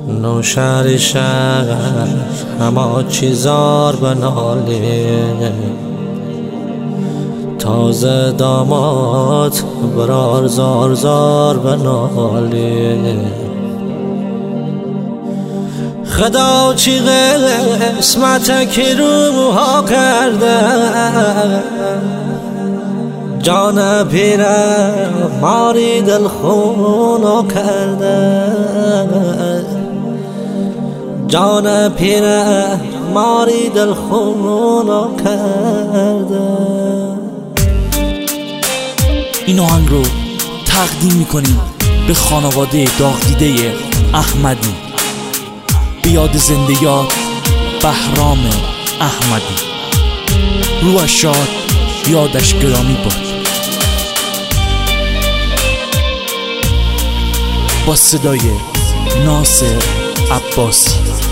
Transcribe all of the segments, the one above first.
نوشهر شهر همه چیزار بناله، تازه داماد برار زار زار بناله. خدا چی قسمت که روها کرده، جان پیره ماری دل خونو کرده، جان پیره ماری دل خونو کرده. این آهنگ رو تقدیم میکنیم به خانواده داغ-دیده احمدی، به یاد زنده یاد بهرام احمدی. روحش شاد، یادش گرامی باد. با صدای ناصر عباسی.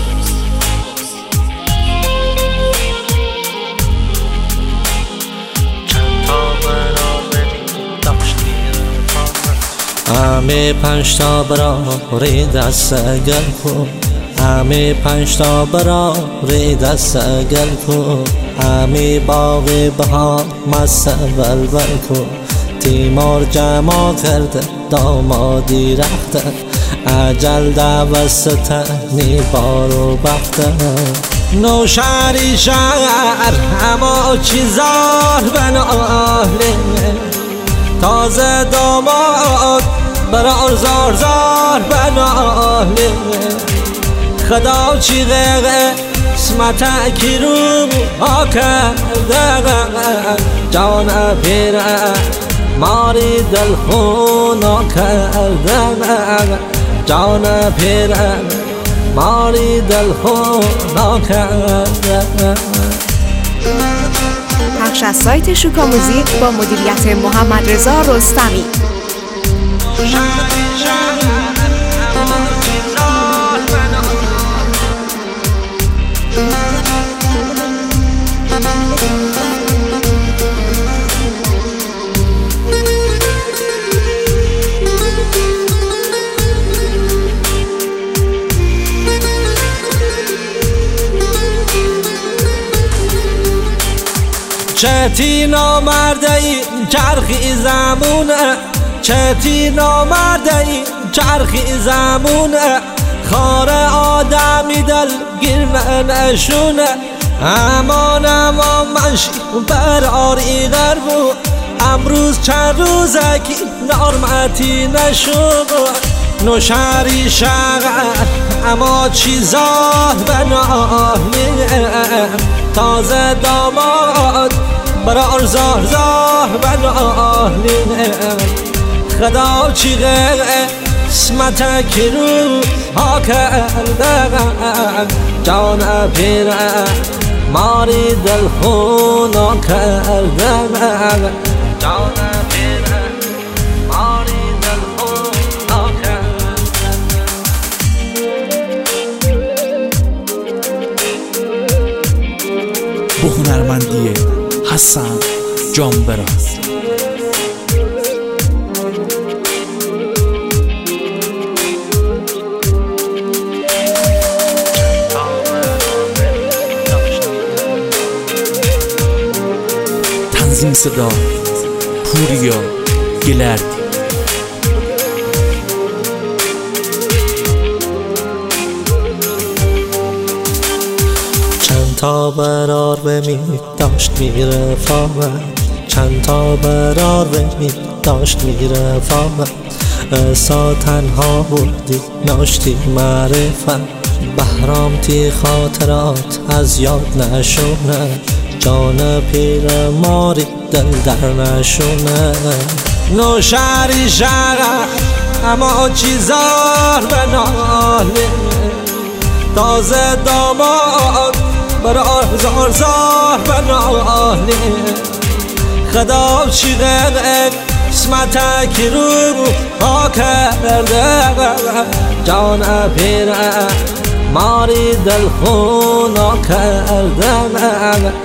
همه 5 تا برای دست گل کن، همه 5 تا برای دست گل کن، همه باغ بهار مست بلبل کن. تیمار جمع کرده دامادی رخته، اجل دوستنی بارو بخته. نوشهری شهر همه چیزار بناله، تازه داماد برار زار زار بناله. خدا چی قسمت کی رو ها کرده، جان پیره ماری دل خونا کرده، جان پیره ماری دل خونا کرده. پخش از سایت شوکا موزیک با مدیریت محمد رضا رستمی. چتی نامرده ای چرخی زمونه، چتی نامرده ای چرخی زمونه. خار آدمی دل گیر نشونه، امان امان منشی براری غربو. امروز چند روزه کی نارمتی نشود. نوشهری شهر اما چیزار بناله، تازه داماد برار زار زار بناله. خدا چی قسمت کی رو ها کرده، جان پیره ماری دل خونا کرده، جان پیره ماری دل خونا کرده. با هنرمندی حسن جانبراز. تنظیم صدا پوریا گلردی. چند تا برار بمی داشت میره فامه، چند تا برار بمی داشت میره فامه. سا تنها بودی ناشتی معرفت، بهرام تی خاطرات از یاد نشونه. جان پیر ماری دل در نشونه. نوشهری شهر اما چیزار بناله، تازه داماد برار زار زار بناله. خدا چی قسمت کی رو ها کرده، جان پیره ماری دل خونا کرده،